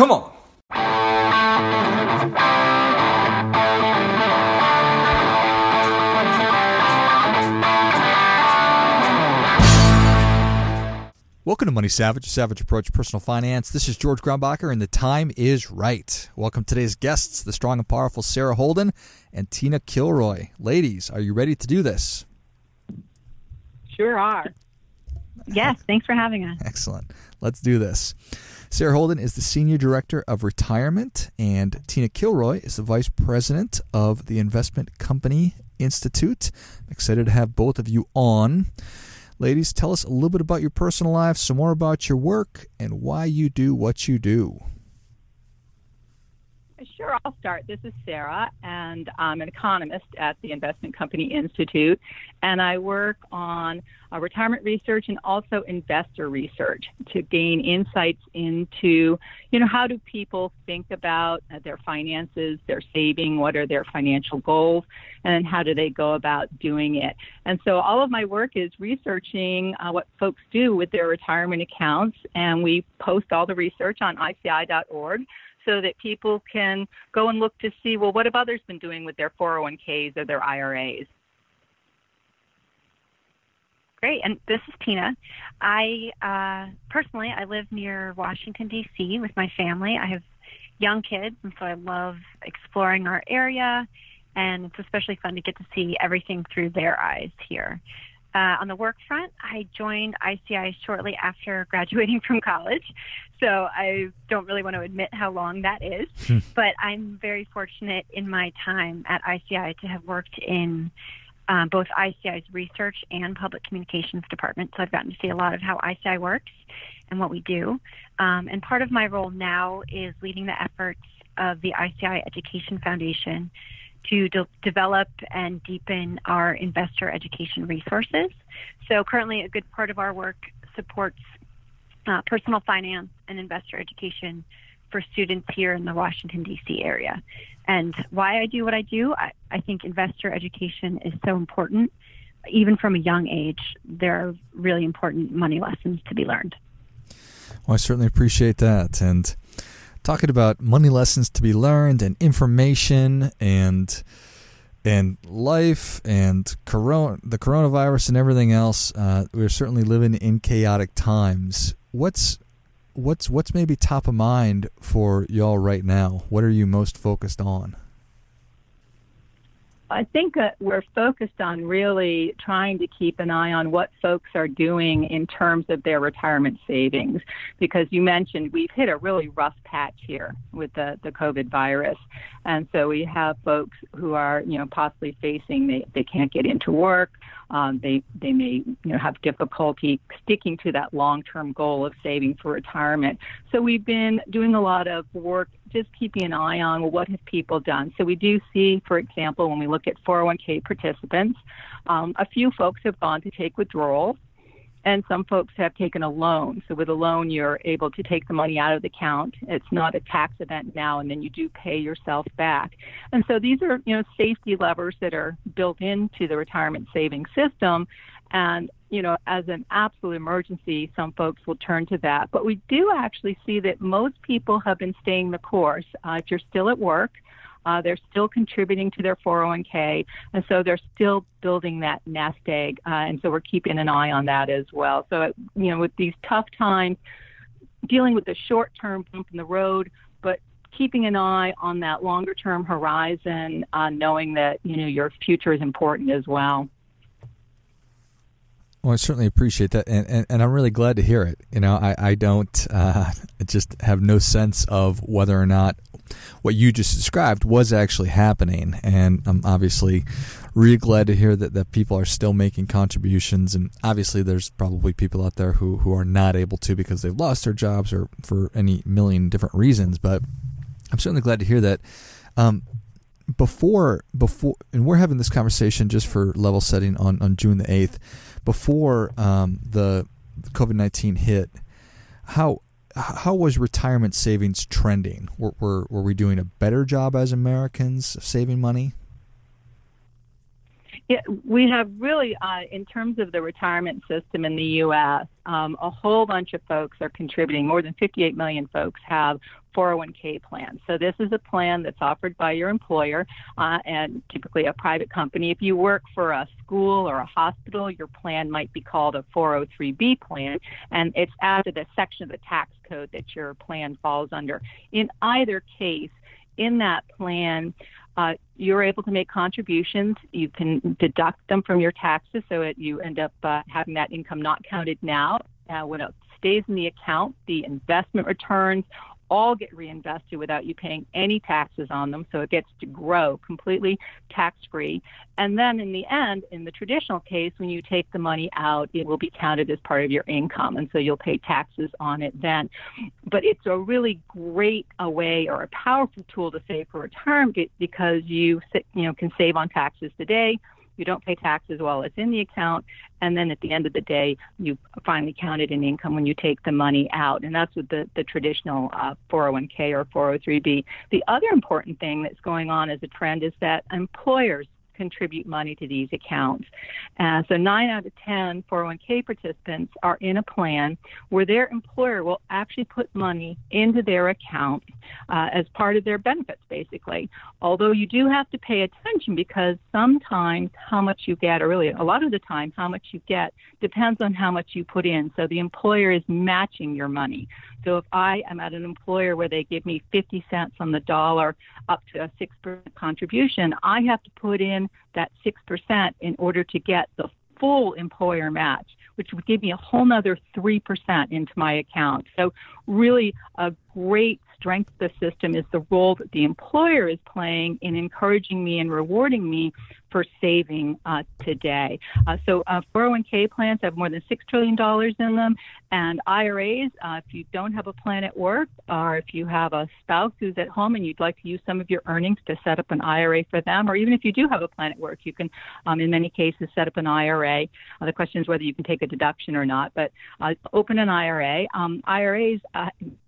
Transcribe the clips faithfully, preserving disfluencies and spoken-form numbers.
Come on. Welcome to Money Savage, a Savage Approach to Personal Finance. This is George Grumbacher, and the time is right. Welcome to today's guests, the strong and powerful Sarah Holden and Tina Kilroy. Ladies, are you ready to do this? Sure are. Yes, thanks for having us. Excellent. Let's do this. Sarah Holden is the Senior Director of Retirement, and Tina Kilroy is the Vice President of the Investment Company Institute. I'm excited to have both of you on. Ladies, tell us a little bit about your personal lives, some more about your work, and why you do what you do. Sure, I'll start. This is Sarah, and I'm an economist at the Investment Company Institute, and I work on uh, retirement research and also investor research to gain insights into, you know, how do people think about uh, their finances, their saving, what are their financial goals, and then how do they go about doing it. And so all of my work is researching uh, what folks do with their retirement accounts, and we post all the research on I C I dot org. So that people can go and look to see, well, what have others been doing with their four oh one k's or their I R A's? Great, and this is Tina. I uh, personally, I live near Washington, D C with my family. I have young kids, and so I love exploring our area, and it's especially fun to get to see everything through their eyes here. Uh, on the work front, I joined I C I shortly after graduating from college, so I don't really want to admit how long that is, but I'm very fortunate in my time at I C I to have worked in um, both I C I's research and public communications department, so I've gotten to see a lot of how I C I works and what we do. Um, and part of my role now is leading the efforts of the I C I Education Foundation to de- develop and deepen our investor education resources. So currently a good part of our work supports uh, personal finance and investor education for students here in the Washington, D C area. And why I do what I do, I, I think investor education is so important. Even from a young age, there are really important money lessons to be learned. Well, I certainly appreciate that. And talking about money lessons to be learned and information and and life and corona, the coronavirus and everything else, uh, we're certainly living in chaotic times. What's what's what's maybe top of mind for y'all right now? What are you most focused on? I think that we're focused on really trying to keep an eye on what folks are doing in terms of their retirement savings, because you mentioned we've hit a really rough patch here with the, the COVID virus. And so we have folks who are, you know, possibly facing, they, they can't get into work. Um, they, they may, you know, have difficulty sticking to that long-term goal of saving for retirement. So we've been doing a lot of work just keeping an eye on, well, what have people done? So we do see, for example, when we look at four oh one k participants, um, a few folks have gone to take withdrawals, and some folks have taken a loan. So with a loan, you're able to take the money out of the account. It's not a tax event now, and then you do pay yourself back. And so these are, you know, safety levers that are built into the retirement savings system. And, you know, as an absolute emergency, some folks will turn to that. But we do actually see that most people have been staying the course. Uh, if you're still at work, Uh, they're still contributing to their four oh one k, and so they're still building that nest egg, uh, and so we're keeping an eye on that as well. So, you know, with these tough times, dealing with the short-term bump in the road, but keeping an eye on that longer-term horizon, uh, knowing that, you know, your future is important as well. Well, I certainly appreciate that, and, and, and I'm really glad to hear it. You know, I, I don't uh, just have no sense of whether or not what you just described was actually happening, and I'm obviously really glad to hear that, that people are still making contributions, and obviously there's probably people out there who, who are not able to because they've lost their jobs or for any million different reasons, but I'm certainly glad to hear that. Um, before, before, and we're having this conversation just for level setting on, on June the eighth, before um, the COVID nineteen hit, how how was retirement savings trending? Were, were were we doing a better job as Americans of saving money? Yeah, we have really, uh, in terms of the retirement system in the U S, um, a whole bunch of folks are contributing. More than fifty-eight million folks have four oh one k plans. So this is a plan that's offered by your employer uh, and typically a private company. If you work for a school or a hospital, your plan might be called a four oh three b plan, and it's after the section of the tax code that your plan falls under. In either case, in that plan, Uh, you're able to make contributions. You can deduct them from your taxes, so it, you end up uh, having that income not counted now. Uh, when it stays in the account, the investment returns all get reinvested without you paying any taxes on them, so it gets to grow completely tax-free. And then in the end, in the traditional case, when you take the money out, it will be counted as part of your income, and so you'll pay taxes on it then. But it's a really great a way or a powerful tool to save for retirement because you you know can save on taxes today. You don't pay taxes while it's in the account, and then at the end of the day, you finally count it in income when you take the money out, and that's with the, the traditional uh, four oh one k or four oh three b. The other important thing that's going on as a trend is that employers contribute money to these accounts. Uh, so nine out of ten four oh one k participants are in a plan where their employer will actually put money into their account uh, as part of their benefits, basically. Although you do have to pay attention because sometimes how much you get, or really a lot of the time how much you get, depends on how much you put in. So the employer is matching your money. So if I am at an employer where they give me fifty cents on the dollar up to a six percent contribution, I have to put in that six percent in order to get the full employer match, which would give me a whole nother three percent into my account. So really a great strength of the system is the role that the employer is playing in encouraging me and rewarding me for saving uh, today. Uh, so uh, four oh one k plans have more than six trillion dollars in them, and I R As, uh, if you don't have a plan at work, or if you have a spouse who's at home and you'd like to use some of your earnings to set up an I R A for them, or even if you do have a plan at work, you can, um, in many cases, set up an I R A. Uh, the question is whether you can take a deduction or not, but uh, open an I R A. Um, I R As, uh,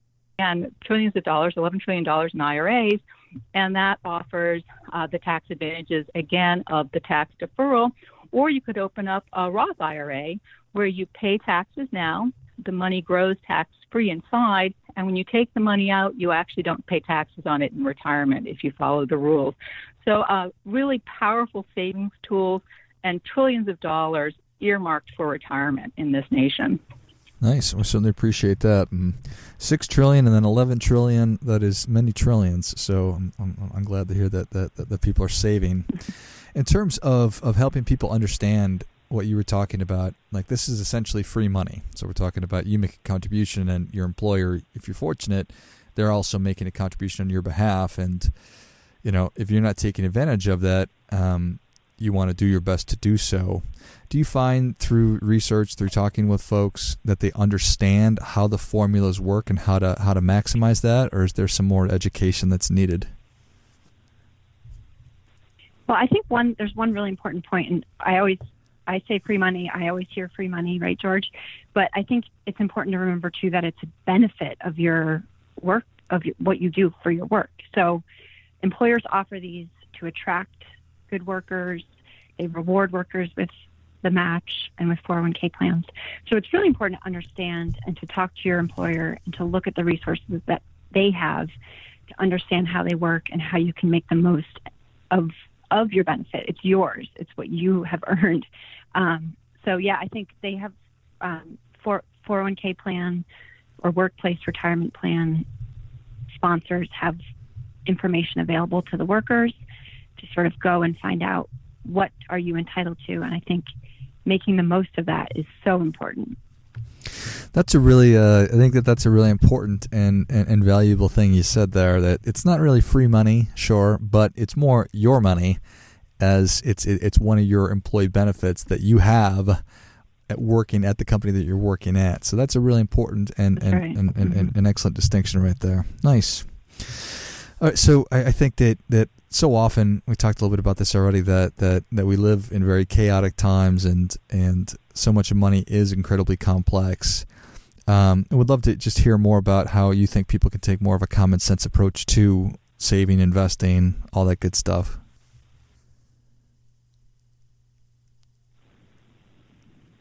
and trillions of dollars, eleven trillion dollars in I R As, and that offers uh, the tax advantages, again, of the tax deferral. Or you could open up a Roth I R A where you pay taxes now, the money grows tax-free inside, and when you take the money out, you actually don't pay taxes on it in retirement if you follow the rules. So uh, really powerful savings tools and trillions of dollars earmarked for retirement in this nation. Nice. We certainly appreciate that. And Six trillion and then eleven trillion. That is many trillions. So I'm, I'm, I'm glad to hear that, that that that people are saving. In terms of, of helping people understand what you were talking about, like this is essentially free money. So we're talking about you make a contribution and your employer, if you're fortunate, they're also making a contribution on your behalf. And you know, if you're not taking advantage of that, um, you want to do your best to do so. Do you find through research, through talking with folks, that they understand how the formulas work and how to how to maximize that, or is there some more education that's needed? Well, I think one there's one really important point, and I always I say free money. I always hear free money, right, George? But I think it's important to remember too that it's a benefit of your work, of your, what you do for your work. So employers offer these to attract good workers. They reward workers with the match and with four oh one k plans. So it's really important to understand and to talk to your employer and to look at the resources that they have to understand how they work and how you can make the most of of your benefit. It's yours. It's what you have earned. Um, so yeah, I think they have um, four oh one k plan or workplace retirement plan sponsors have information available to the workers to sort of go and find out what are you entitled to. And I think making the most of that is so important. That's a really, uh, I think that that's a really important and, and, and valuable thing you said there, that it's not really free money, sure, but it's more your money, as it's it's one of your employee benefits that you have at working at the company that you're working at. So that's a really important and, and, right. and, and, and an excellent distinction right there. Nice. All right, so I, I think that, that so often, we talked a little bit about this already, that, that, that we live in very chaotic times, and and so much of money is incredibly complex. Um, I would love to just hear more about how you think people can take more of a common sense approach to saving, investing, all that good stuff.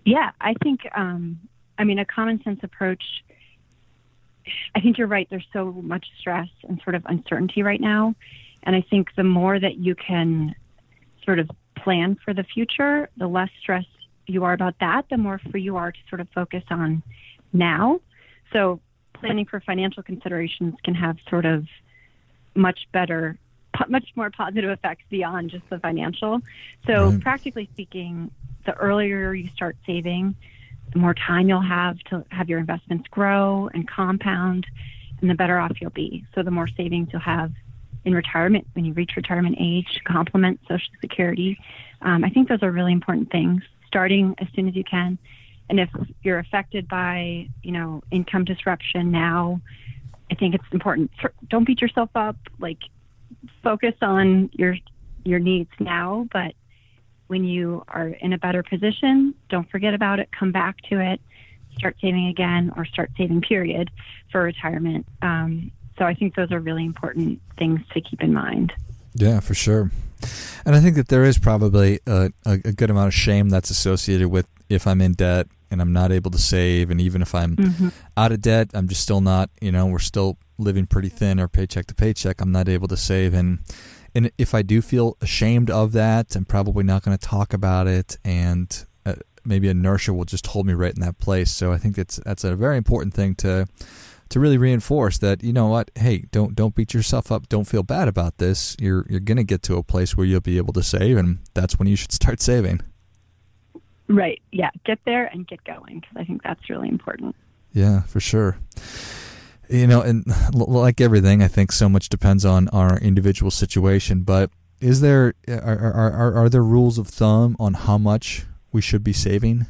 Yeah, I think, um, I mean, a common sense approach, I think you're right. There's so much stress and sort of uncertainty right now. And I think the more that you can sort of plan for the future, the less stressed you are about that, the more free you are to sort of focus on now. So planning for financial considerations can have sort of much better, much more positive effects beyond just the financial. So Right. practically speaking, the earlier you start saving, the more time you'll have to have your investments grow and compound, and the better off you'll be. So the more savings you'll have in retirement when you reach retirement age to complement Social Security. Um, I think those are really important things, starting as soon as you can. And if you're affected by, you know, income disruption now, I think it's important. Don't beat yourself up. Like, focus on your your needs now, but when you are in a better position, don't forget about it. Come back to it. Start saving again, or start saving, period, for retirement. Um, so I think those are really important things to keep in mind. Yeah, for sure. And I think that there is probably a, a, a good amount of shame that's associated with if I'm in debt and I'm not able to save, and even if I'm mm-hmm. out of debt, I'm just still not, you know, we're still living pretty thin or paycheck to paycheck. I'm not able to save. And and if I do feel ashamed of that, I'm probably not going to talk about it, and uh, maybe inertia will just hold me right in that place. So I think that's that's a very important thing to to really reinforce, that, you know what, hey, don't don't beat yourself up. Don't feel bad about this. You're you're going to get to a place where you'll be able to save, and that's when you should start saving. Right. Yeah. Get there and get going, because I think that's really important. Yeah, for sure. You know, and like everything, I think so much depends on our individual situation. But is there are are are, are there rules of thumb on how much we should be saving?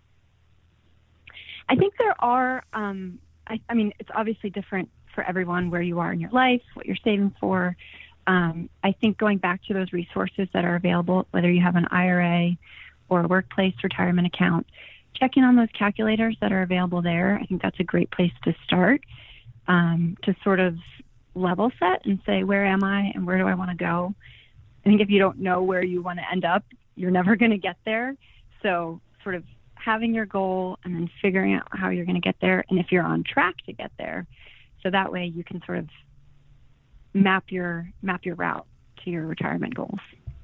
I think there are. Um, I, I mean, it's obviously different for everyone where you are in your life, what you're saving for. Um, I think going back to those resources that are available, whether you have an I R A or a workplace retirement account, checking on those calculators that are available there, I think that's a great place to start, um, to sort of level set and say, where am I and where do I want to go? I think if you don't know where you want to end up, you're never going to get there. So sort of having your goal and then figuring out how you're going to get there, and if you're on track to get there. So that way you can sort of map your map your route to your retirement goals.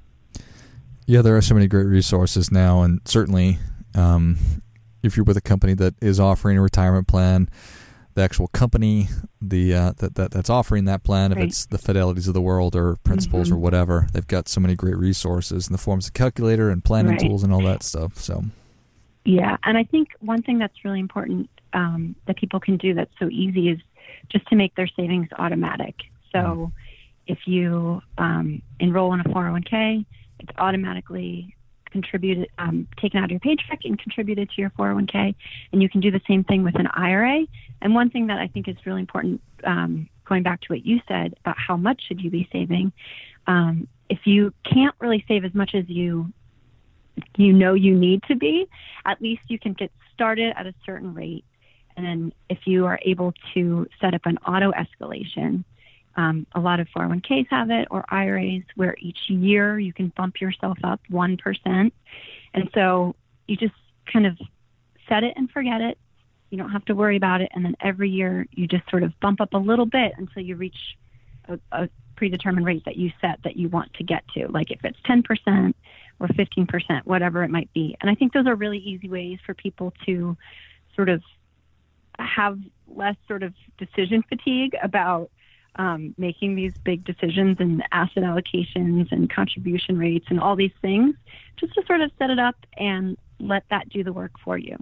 Yeah, there are so many great resources now, and certainly um, if you're with a company that is offering a retirement plan, the actual company the uh, that, that that's offering that plan, if right. it's the Fidelities of the world or Principles mm-hmm. or whatever, they've got so many great resources in the forms of calculator and planning right. tools and all that stuff. So, yeah, and I think one thing that's really important um, that people can do that's so easy is just to make their savings automatic. So mm. if you um, enroll in a four oh one k, it's automatically contributed, um, taken out of your paycheck and contributed to your four oh one k. And you can do the same thing with an I R A. And one thing that I think is really important, um, going back to what you said about how much should you be saving, um, if you can't really save as much as you you know you need to be, at least you can get started at a certain rate. And then if you are able to set up an auto escalation, Um, a lot of four oh one k's have it, or I R As, where each year you can bump yourself up one percent. And so you just kind of set it and forget it. You don't have to worry about it. And then every year you just sort of bump up a little bit until you reach a, a predetermined rate that you set that you want to get to. Like if it's ten percent or fifteen percent, whatever it might be. And I think those are really easy ways for people to sort of have less sort of decision fatigue about Um, making these big decisions and asset allocations and contribution rates and all these things, just to sort of set it up and let that do the work for you.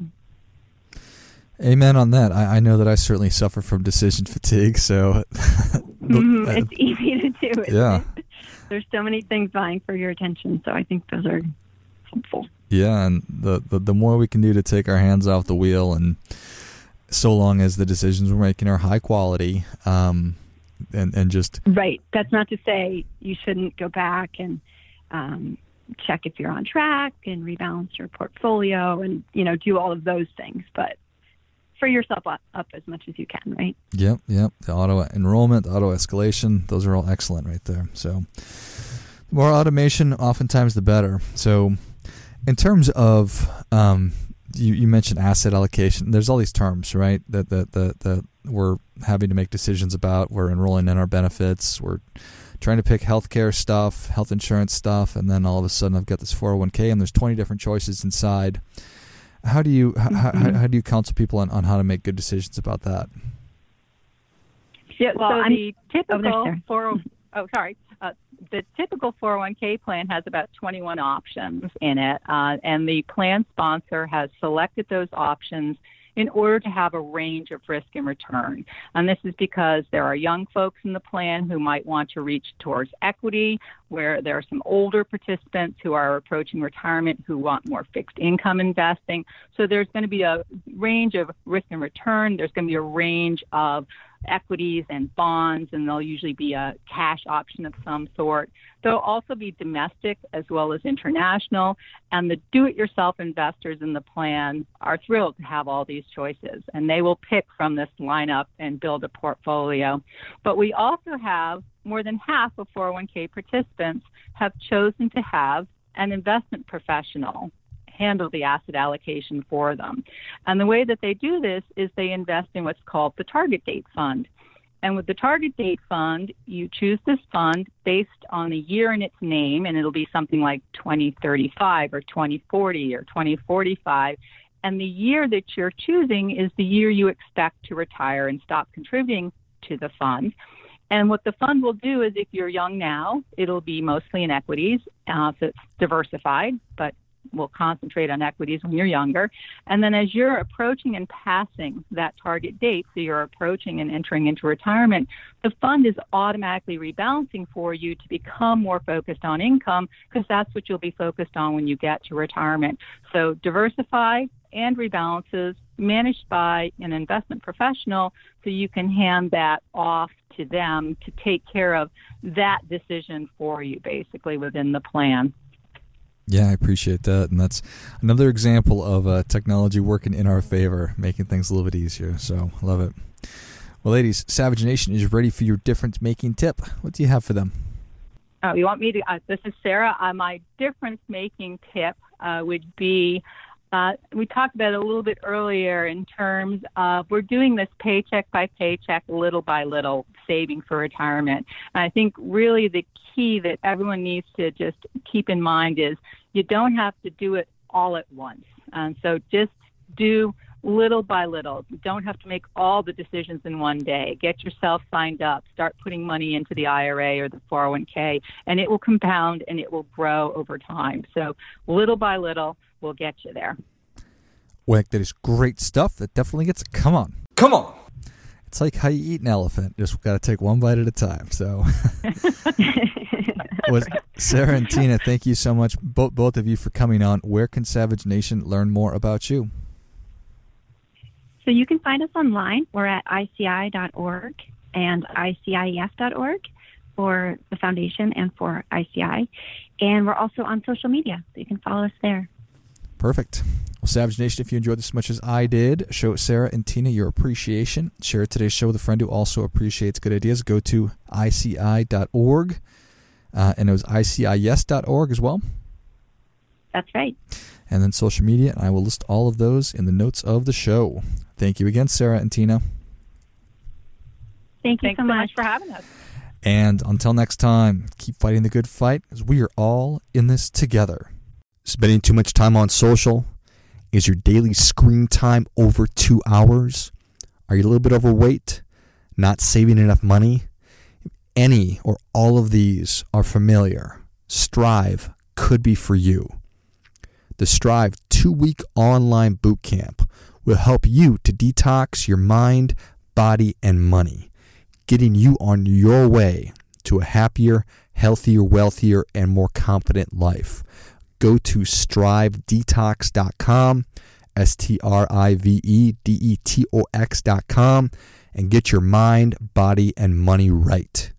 Amen on that. I, I know that I certainly suffer from decision fatigue, so mm-hmm. it's easy to do. Yeah, it? There's so many things vying for your attention, so I think those are helpful. Yeah, and the, the the more we can do to take our hands off the wheel, and so long as the decisions we're making are high quality. Um, And, and just right. That's not to say you shouldn't go back and um, check if you're on track and rebalance your portfolio and, you know, do all of those things. But free yourself up, up as much as you can, right? Yep, yep. The auto enrollment, the auto escalation, those are all excellent right there. So the more automation, oftentimes the better. So in terms of um, you, you mentioned asset allocation. There's all these terms, right? That that that that we're having to make decisions about. We're enrolling in our benefits. We're trying to pick healthcare stuff, health insurance stuff, and then all of a sudden I've got this four oh one k and there's twenty different choices inside. How do you mm-hmm. how, how, how do you counsel people on, on how to make good decisions about that? Yeah, well, so I'm, the typical oh, four oh sorry. Uh, the typical four oh one k plan has about twenty-one options in it, uh, and the plan sponsor has selected those options in order to have a range of risk and return. And this is because there are young folks in the plan who might want to reach towards equity, where there are some older participants who are approaching retirement who want more fixed income investing. So there's going to be a range of risk and return. There's going to be a range of equities and bonds, and there'll usually be a cash option of some sort. There'll also be domestic as well as international, and the do-it-yourself investors in the plan are thrilled to have all these choices, and they will pick from this lineup and build a portfolio. But we also have more than half of four oh one k participants have chosen to have an investment professional handle the asset allocation for them. And the way that they do this is they invest in what's called the target date fund. And with the target date fund, you choose this fund based on the year in its name, and it'll be something like twenty thirty-five or twenty forty or twenty forty-five. And the year that you're choosing is the year you expect to retire and stop contributing to the fund. And what the fund will do is, if you're young now, it'll be mostly in equities, uh, so it's diversified, but we'll concentrate on equities when you're younger. And then as you're approaching and passing that target date, so you're approaching and entering into retirement, the fund is automatically rebalancing for you to become more focused on income, because that's what you'll be focused on when you get to retirement. So diversify and rebalances, managed by an investment professional, so you can hand that off to them to take care of that decision for you, basically, within the plan. Yeah, I appreciate that. And that's another example of uh, technology working in our favor, making things a little bit easier. So, love it. Well, ladies, Savage Nation is ready for your difference-making tip. What do you have for them? Oh, you want me to? Uh, this is Sarah. Uh, my difference-making tip uh, would be, uh, we talked about it a little bit earlier in terms of we're doing this paycheck by paycheck, little by little, saving for retirement. And I think really the key that everyone needs to just keep in mind is you don't have to do it all at once. And so just do little by little. You don't have to make all the decisions in one day. Get yourself signed up. Start putting money into the I R A or the four oh one k, and it will compound and it will grow over time. So little by little will get you there. Well, that is great stuff. That definitely gets, come on. Come on. It's like how you eat an elephant. Just got to take one bite at a time. So, well, Sarah and Tina, thank you so much, both both of you, for coming on. Where can Savage Nation learn more about you? So you can find us online. We're at I C I dot org and I C I E F dot org for the foundation and for I C I. And we're also on social media, so you can follow us there. Perfect. Well, Savage Nation, if you enjoyed this as much as I did, show Sarah and Tina your appreciation. Share today's show with a friend who also appreciates good ideas. Go to I C I dot org, uh, and it was I C I S dot org as well. That's right. And then social media, and I will list all of those in the notes of the show. Thank you again, Sarah and Tina. Thank you Thanks so so much. much for having us. And until next time, keep fighting the good fight, because we are all in this together. Spending too much time on social? Is your daily screen time over two hours? Are you a little bit overweight? Not saving enough money? If any or all of these are familiar, Strive could be for you. The Strive two-week online bootcamp will help you to detox your mind, body, and money, getting you on your way to a happier, healthier, wealthier, and more confident life. Go to strive detox dot com, S T R I V E D E T O X dot com, and get your mind, body, and money right.